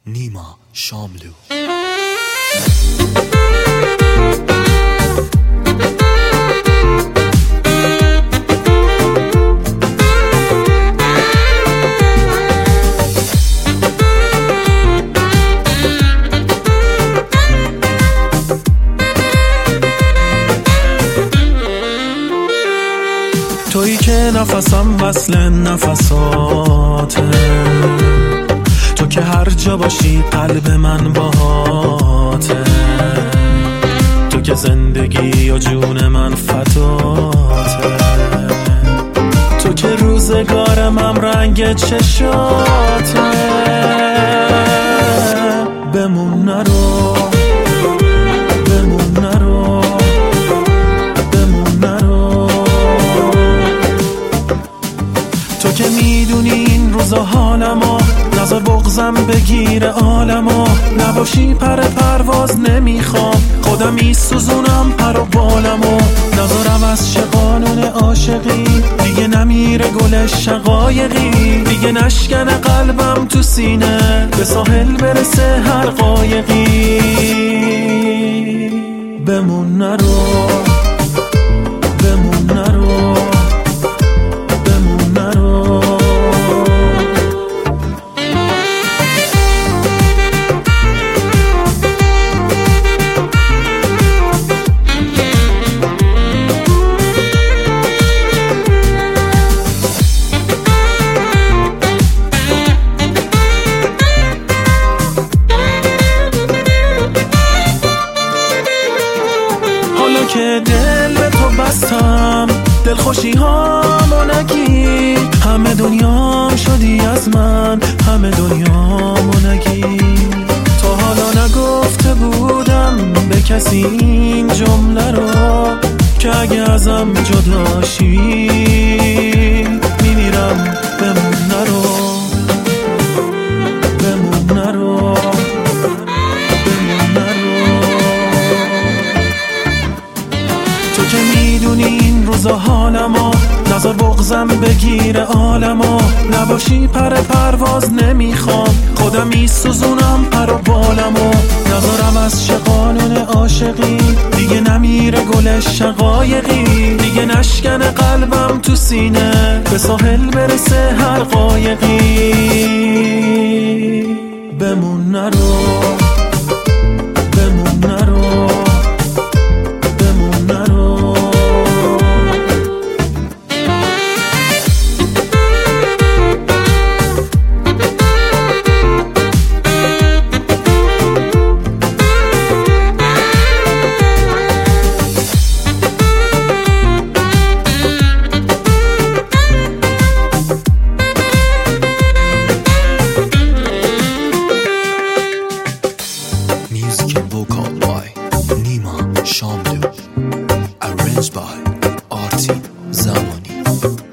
نیما شاملو. تویی که نفسم وصل نفساته، تو که هر جا باشی قلب من باهاته، تو که زندگی و جون من فداته، تو که روزگارم هم رنگ چشاته. بمون نرو، بمون نرو، بمون نرو. تو که میدونی این روزا حالمو، نظر بغزم بگیره عالمو. نباشی پر پرواز نمیخوام، خودم میسوزونم پر و بالمو. نظرم از چه قانون عاشقی، دیگه نمیره گل شقایقی، دیگه نشکنه قلبم تو سینه، به ساحل برسه هر قایقی. بمون نرو، بمون نرو، بمون نرو. حالا که دل به تو بستم، دلخوشی هامو نگی، همه دنیام شدی از من، همه دنیامو نگی. تا حالا نگفته بودم به کسی این جمله رو، که اگه ازم جداشی میمیرم. بمون نرو، بمون نرو، بمون نرو. تو که میدونی این روزا حالمو، نظر بغزم بگیره عالمو. نباشی پر پرواز نمیخوام، خودم میسوزونم پر و بالمو. نظرم از چه قانون عاشقی، دیگه نمیره گل شقایقی، دیگه نشکنه قلبم تو سینه، به ساحل برسه هر قایقی. بمون نرو، بمون نرو، بمون نرو. Music and vocal by نیما شاملو. Arranged by آرتین زمانی.